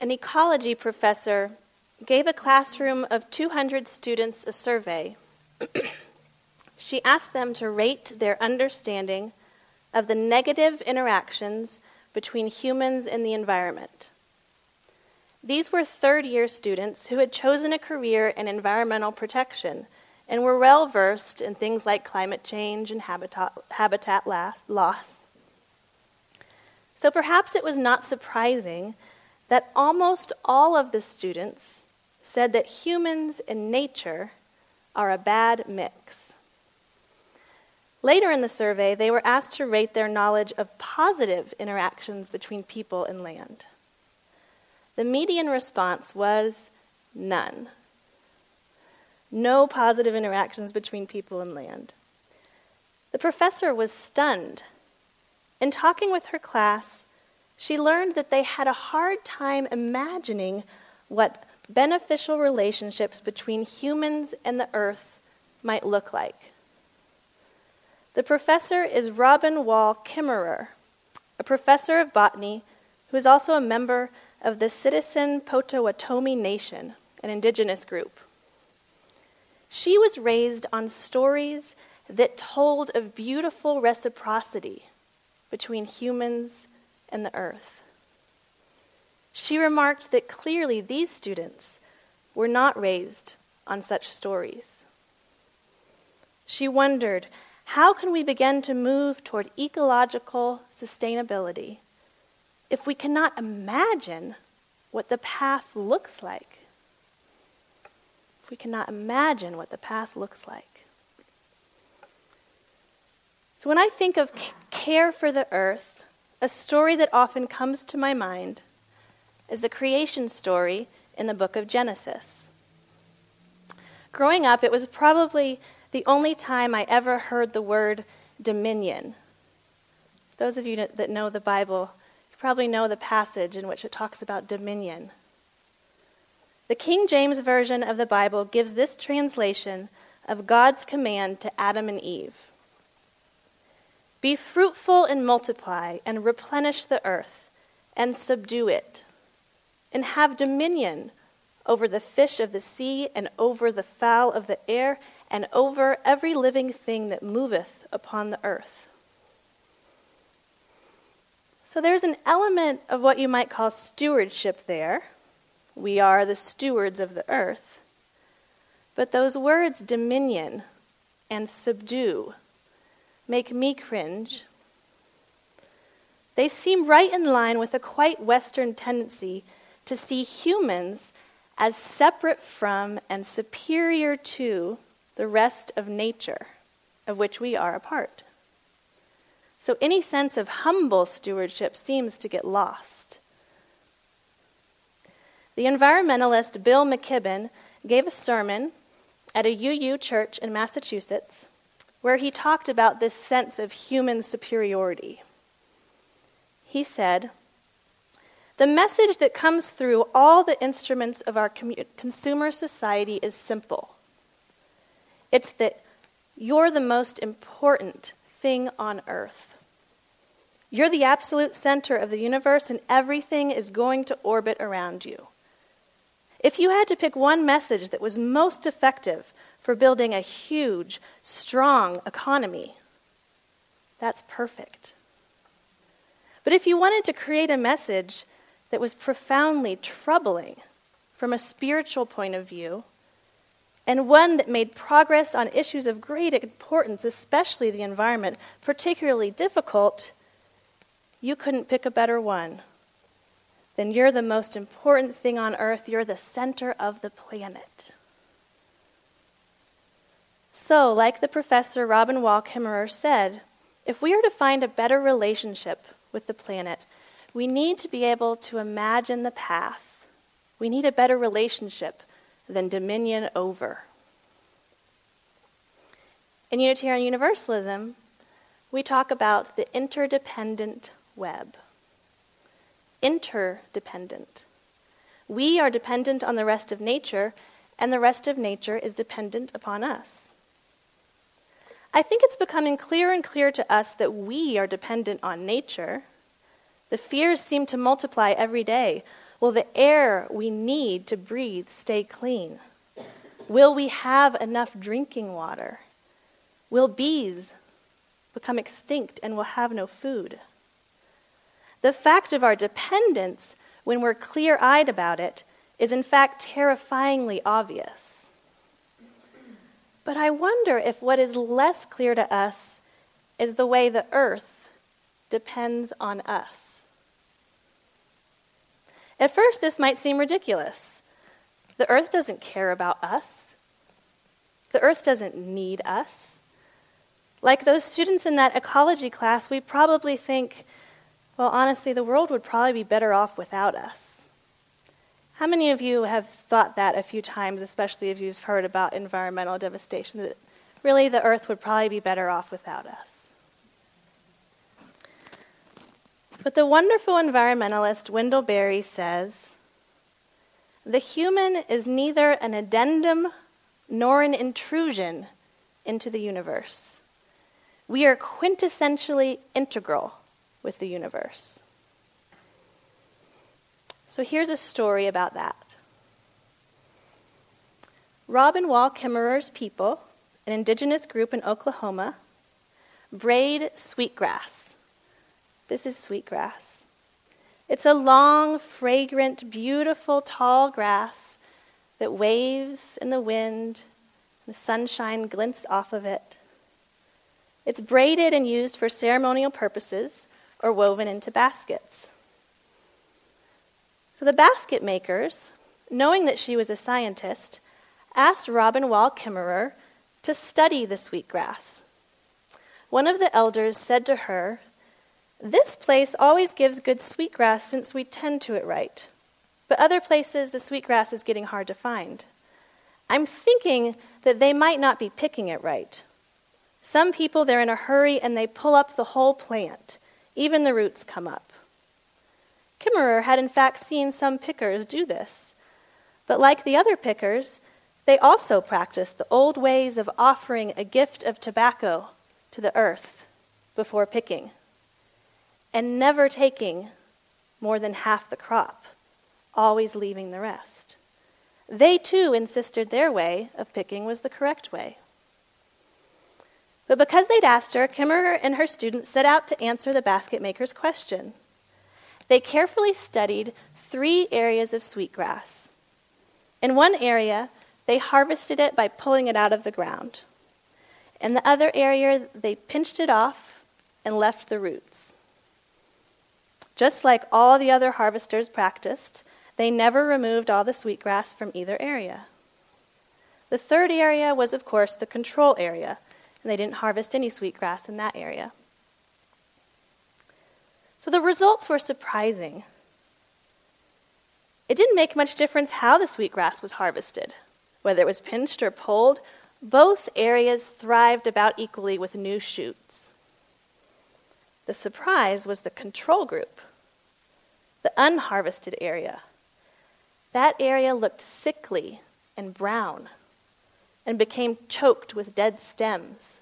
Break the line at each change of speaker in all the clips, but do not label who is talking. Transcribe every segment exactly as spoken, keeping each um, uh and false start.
an ecology professor gave a classroom of two hundred students a survey. She asked them to rate their understanding of the negative interactions between humans and the environment. These were third-year students who had chosen a career in environmental protection and were well-versed in things like climate change and habitat, habitat loss. So perhaps it was not surprising that almost all of the students said that humans and nature are a bad mix. Later in the survey, they were asked to rate their knowledge of positive interactions between people and land. The median response was none. No positive interactions between people and land. The professor was stunned. In talking with her class, she learned that they had a hard time imagining what beneficial relationships between humans and the earth might look like. The professor is Robin Wall Kimmerer, a professor of botany who is also a member of the Citizen Potawatomi Nation, an indigenous group. She was raised on stories that told of beautiful reciprocity between humans and the earth. She remarked that clearly these students were not raised on such stories. She wondered, how can we begin to move toward ecological sustainability if we cannot imagine what the path looks like? If we cannot imagine what the path looks like. So when I think of c- care for the earth, a story that often comes to my mind is the creation story in the book of Genesis. Growing up, it was probably the only time I ever heard the word dominion. Those of you that know the Bible, you probably know the passage in which it talks about dominion. The King James Version of the Bible gives this translation of God's command to Adam and Eve. Be fruitful and multiply and replenish the earth and subdue it, and have dominion over the fish of the sea and over the fowl of the air and over every living thing that moveth upon the earth. So there's an element of what you might call stewardship there. We are the stewards of the earth. But those words, dominion and subdue, make me cringe. They seem right in line with a quite Western tendency to see humans as separate from and superior to the rest of nature, of which we are a part. So any sense of humble stewardship seems to get lost. The environmentalist Bill McKibben gave a sermon at a U U church in Massachusetts where he talked about this sense of human superiority. He said, "The message that comes through all the instruments of our commu- consumer society is simple. It's that you're the most important thing on earth. You're the absolute center of the universe, and everything is going to orbit around you. If you had to pick one message that was most effective for building a huge, strong economy, that's perfect. But if you wanted to create a message that was profoundly troubling from a spiritual point of view, and one that made progress on issues of great importance, especially the environment, particularly difficult, you couldn't pick a better one. Then you're the most important thing on earth. You're the center of the planet." So, like the professor Robin Wall Kimmerer said, if we are to find a better relationship with the planet, we need to be able to imagine the path. We need a better relationship than dominion over. In Unitarian Universalism, we talk about the interdependent web. Interdependent. We are dependent on the rest of nature, and the rest of nature is dependent upon us. I think it's becoming clearer and clearer to us that we are dependent on nature. The fears seem to multiply every day. Will the air we need to breathe stay clean? Will we have enough drinking water? Will bees become extinct and we'll have no food? The fact of our dependence, when we're clear-eyed about it, is in fact terrifyingly obvious. But I wonder if what is less clear to us is the way the earth depends on us. At first, this might seem ridiculous. The earth doesn't care about us. The earth doesn't need us. Like those students in that ecology class, we probably think, well, honestly, the world would probably be better off without us. How many of you have thought that a few times, especially if you've heard about environmental devastation, that really the earth would probably be better off without us? But the wonderful environmentalist Wendell Berry says, the human is neither an addendum nor an intrusion into the universe. We are quintessentially integral with the universe. So here's a story about that. Robin Wall Kimmerer's people, an indigenous group in Oklahoma, braid sweetgrass. This is sweetgrass. It's a long, fragrant, beautiful, tall grass that waves in the wind. The sunshine glints off of it. It's braided and used for ceremonial purposes or woven into baskets. So the basket makers, knowing that she was a scientist, asked Robin Wall Kimmerer to study the sweetgrass. One of the elders said to her, "This place always gives good sweetgrass since we tend to it right. But other places the sweetgrass is getting hard to find. I'm thinking that they might not be picking it right. Some people, they're in a hurry and they pull up the whole plant. Even the roots come up." Kimmerer had in fact seen some pickers do this. But like the other pickers, they also practiced the old ways of offering a gift of tobacco to the earth before picking, and never taking more than half the crop, always leaving the rest. They too insisted their way of picking was the correct way. But because they'd asked her, Kimmerer and her students set out to answer the basket maker's question. They carefully studied three areas of sweetgrass. In one area, they harvested it by pulling it out of the ground. In the other area, they pinched it off and left the roots. Just like all the other harvesters practiced, they never removed all the sweetgrass from either area. The third area was, of course, the control area, and they didn't harvest any sweetgrass in that area. So the results were surprising. It didn't make much difference how the sweetgrass was harvested. Whether it was pinched or pulled, both areas thrived about equally with new shoots. The surprise was the control group, the unharvested area. That area looked sickly and brown and became choked with dead stems.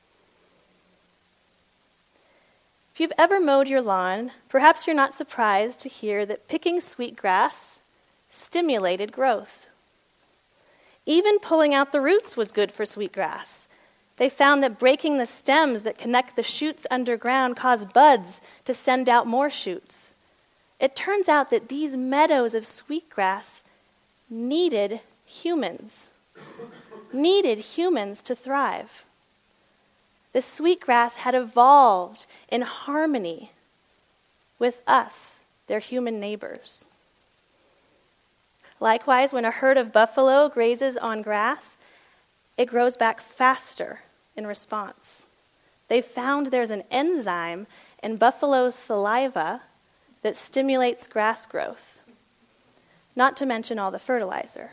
If you've ever mowed your lawn, perhaps you're not surprised to hear that picking sweetgrass stimulated growth. Even pulling out the roots was good for sweetgrass. They found that breaking the stems that connect the shoots underground caused buds to send out more shoots. It turns out that these meadows of sweetgrass needed humans, needed humans to thrive. The sweetgrass had evolved in harmony with us, their human neighbors. Likewise, when a herd of buffalo grazes on grass, it grows back faster in response. They found there's an enzyme in buffalo's saliva that stimulates grass growth, not to mention all the fertilizer.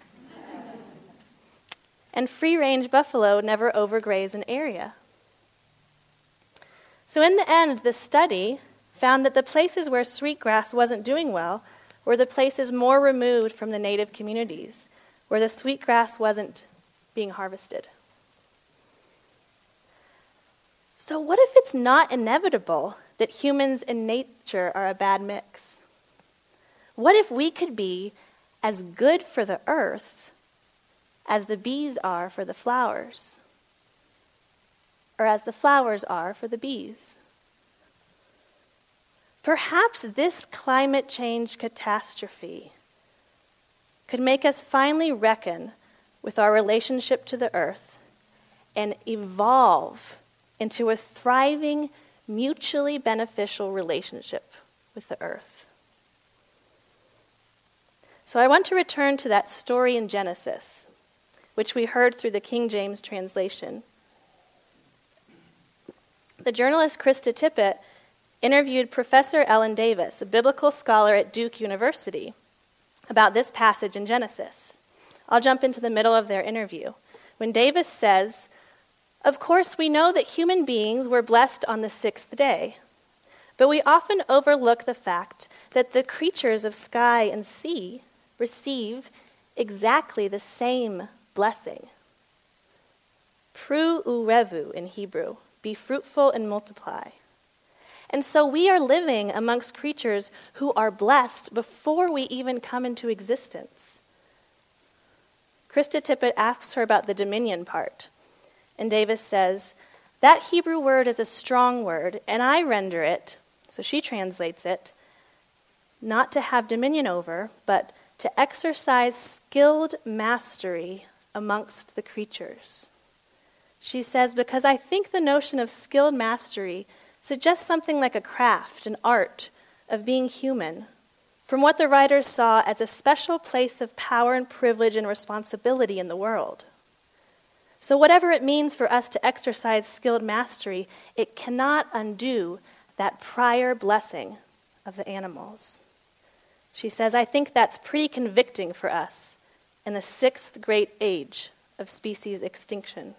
And free-range buffalo never overgraze an area. So in the end, the study found that the places where sweetgrass wasn't doing well were the places more removed from the native communities, where the sweetgrass wasn't being harvested. So what if it's not inevitable that humans and nature are a bad mix? What if we could be as good for the earth as the bees are for the flowers? Or as the flowers are for the bees? Perhaps this climate change catastrophe could make us finally reckon with our relationship to the earth and evolve into a thriving, mutually beneficial relationship with the earth. So I want to return to that story in Genesis, which we heard through the King James translation. The journalist Krista Tippett interviewed Professor Ellen Davis, a biblical scholar at Duke University, about this passage in Genesis. I'll jump into the middle of their interview, when Davis says, "Of course, we know that human beings were blessed on the sixth day, but we often overlook the fact that the creatures of sky and sea receive exactly the same blessing. Pru urevu in Hebrew, be fruitful and multiply. And so we are living amongst creatures who are blessed before we even come into existence." Krista Tippett asks her about the dominion part, and Davis says, "That Hebrew word is a strong word, and I render it," so she translates it, "not to have dominion over, but to exercise skilled mastery amongst the creatures." She says, "Because I think the notion of skilled mastery suggests something like a craft, an art of being human, from what the writers saw as a special place of power and privilege and responsibility in the world. So whatever it means for us to exercise skilled mastery, it cannot undo that prior blessing of the animals." She says, "I think that's pretty convicting for us in the sixth great age of species extinction."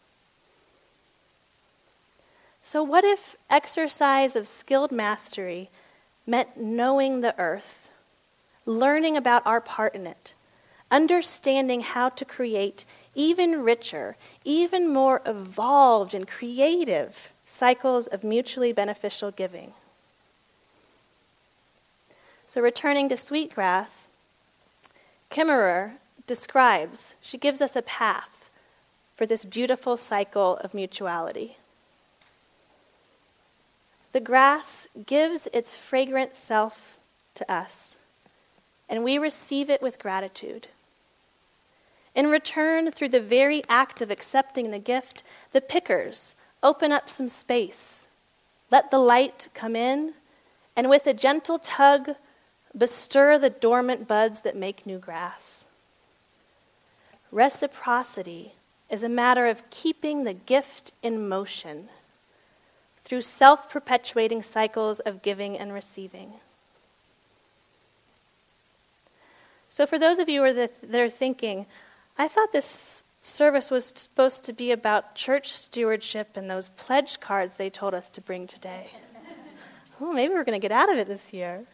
So what if exercise of skilled mastery meant knowing the earth, learning about our part in it, understanding how to create even richer, even more evolved and creative cycles of mutually beneficial giving? So returning to Sweetgrass, Kimmerer describes, she gives us a path for this beautiful cycle of mutuality. The grass gives its fragrant self to us, and we receive it with gratitude. In return, through the very act of accepting the gift, the pickers open up some space, let the light come in, and with a gentle tug, bestir the dormant buds that make new grass. Reciprocity is a matter of keeping the gift in motion through self-perpetuating cycles of giving and receiving. So for those of you who are the, that are thinking, I thought this service was supposed to be about church stewardship and those pledge cards they told us to bring today. Oh, maybe we're going to get out of it this year.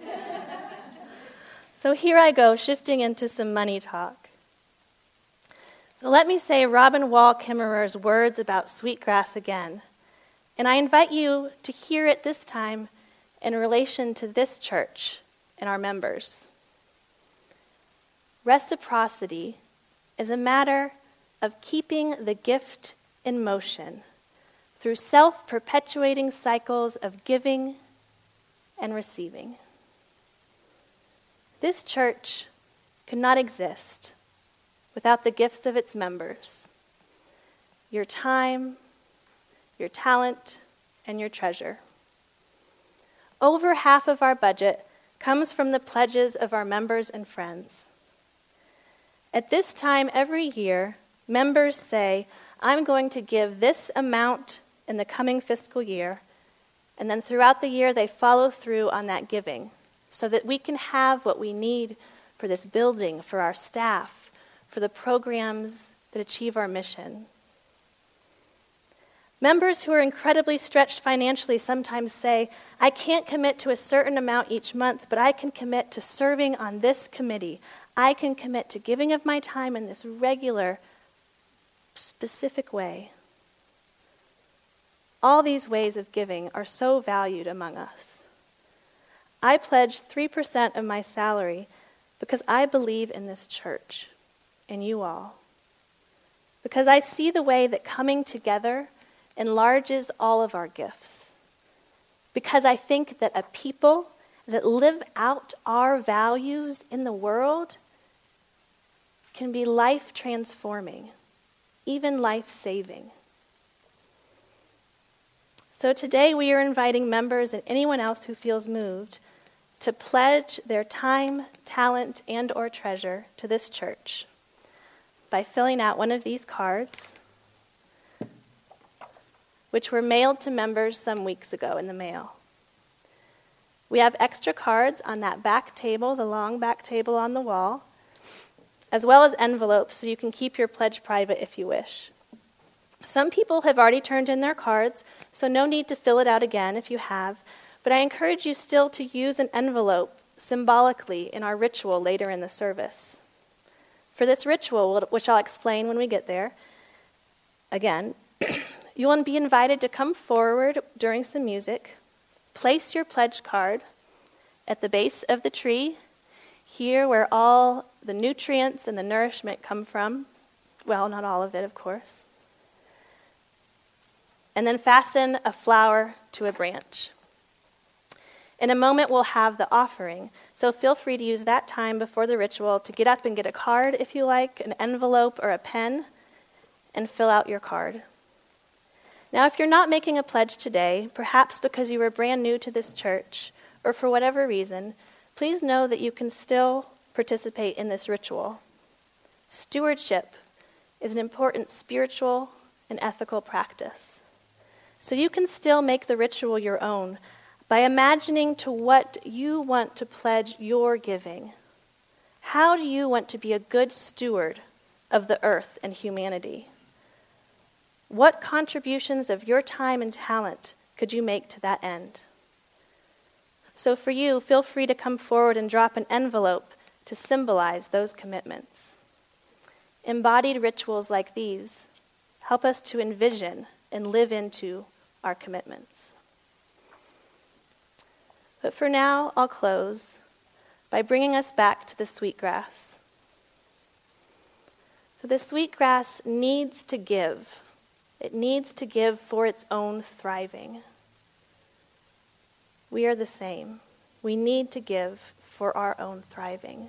So here I go, shifting into some money talk. So let me say Robin Wall Kimmerer's words about Sweetgrass again. And I invite you to hear it this time in relation to this church and our members. Reciprocity is a matter of keeping the gift in motion through self-perpetuating cycles of giving and receiving. This church could not exist without the gifts of its members, your time, your talent, and your treasure. Over half of our budget comes from the pledges of our members and friends. At this time every year, members say, I'm going to give this amount in the coming fiscal year, and then throughout the year they follow through on that giving so that we can have what we need for this building, for our staff, for the programs that achieve our mission. Members who are incredibly stretched financially sometimes say, I can't commit to a certain amount each month, but I can commit to serving on this committee. I can commit to giving of my time in this regular, specific way. All these ways of giving are so valued among us. I pledge three percent of my salary because I believe in this church and you all. Because I see the way that coming together enlarges all of our gifts. Because I think that a people that live out our values in the world can be life-transforming, even life-saving. So today we are inviting members and anyone else who feels moved to pledge their time, talent, and or treasure to this church by filling out one of these cards, which were mailed to members some weeks ago in the mail. We have extra cards on that back table, the long back table on the wall, as well as envelopes so you can keep your pledge private if you wish. Some people have already turned in their cards, so no need to fill it out again if you have, but I encourage you still to use an envelope symbolically in our ritual later in the service. For this ritual, which I'll explain when we get there, again, you will be invited to come forward during some music, place your pledge card at the base of the tree, here where all the nutrients and the nourishment come from. Well, not all of it, of course. And then fasten a flower to a branch. In a moment, we'll have the offering, so feel free to use that time before the ritual to get up and get a card if you like, an envelope or a pen, and fill out your card. Now, if you're not making a pledge today, perhaps because you were brand new to this church, or for whatever reason, please know that you can still participate in this ritual. Stewardship is an important spiritual and ethical practice. So you can still make the ritual your own by imagining to what you want to pledge your giving. How do you want to be a good steward of the earth and humanity? What contributions of your time and talent could you make to that end? So for you, feel free to come forward and drop an envelope to symbolize those commitments. Embodied rituals like these help us to envision and live into our commitments. But for now, I'll close by bringing us back to the sweetgrass. So the sweetgrass needs to give. It needs to give for its own thriving. We are the same. We need to give for our own thriving.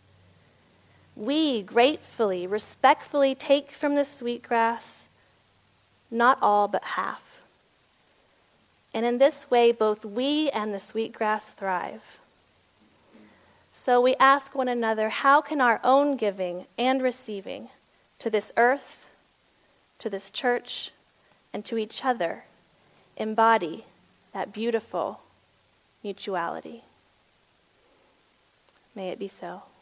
We gratefully, respectfully take from the sweetgrass, not all but half. And in this way, both we and the sweetgrass thrive. So we ask one another, how can our own giving and receiving to this earth, to this church, and to each other embody that beautiful mutuality? May it be so.